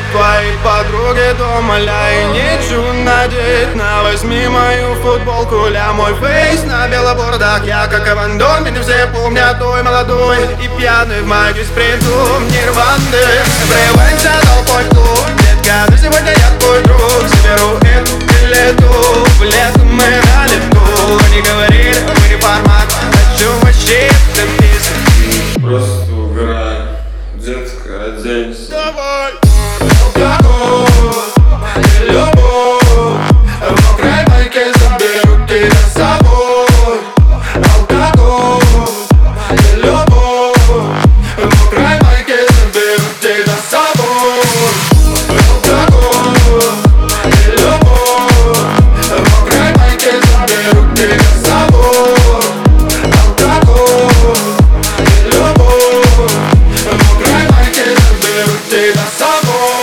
твои подруги дома, ля, и нечего надеть. Возьми мою футболку, ля, мой фейс на белобордах. Я как Авандон, меня все помнят, той молодой и пьяный в магии спринту Нирванды. Врываемся толпой в клуб, детка, ты сегодня я твой друг. Соберу эту билету, в лету мы на лету. Они говорили, мы не формат, хочу вообще это песня. Просто угорай, детка, оденься. Давай! Алкоголь, любовь, в мокрой майке заберу тебя с собой. Алкоголь, любовь, в мокрой майке заберу тебя с собой. Алкоголь, любовь, в мокрой майке заберу тебя с собой. Алкоголь, любовь, в мокрой майке заберу тебя с собой.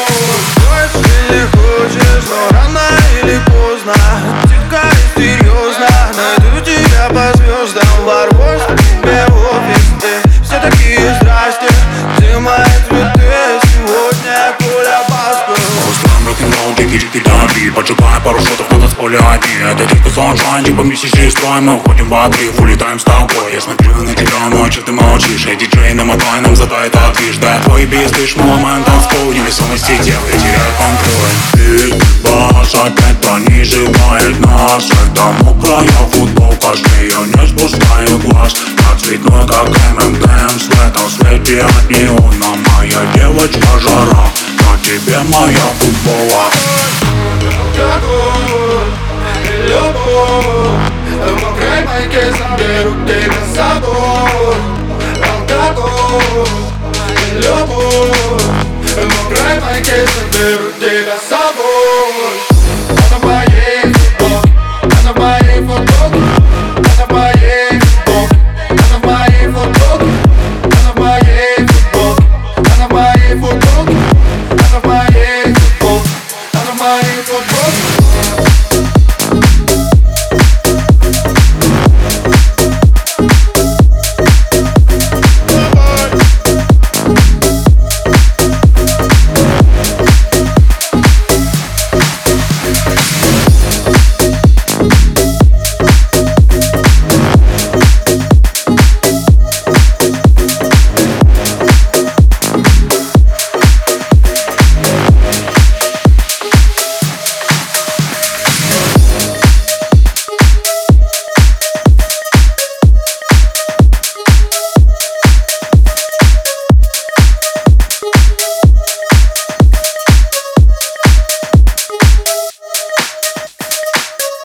Но рано или поздно, тихо и серьезно, найду тебя по звездам, ворвусь к тебе в офис. Все такие здрасте, где мои цветы? Сегодня Коля Басков. Устроим рок-н-ролл, чики-чики да-би, поджигая пару шотов на танцполе одни. Это типа саншайн, типа месячный строй. Мы уходим в отрыв, улетаем с тобой. Я смотрю на тебя ночью, ты молчишь. Эй, диджей, намотай нам за это движ. Да, твой бис, ты момент танцпол. Невесомости дела, я теряю контроль. Бас опять пронизывает нас. Это мокрая футболка, с нее не спускаю глаз. Я цветной, как ММДМС. В этом свете от неона моя девочка жара. На тебе моя футбола. Алкоголь, любовь, в мокрой майке заберу тебя с собой. Алкоголь, любовь, в мокрой майке заберу тебя с собой.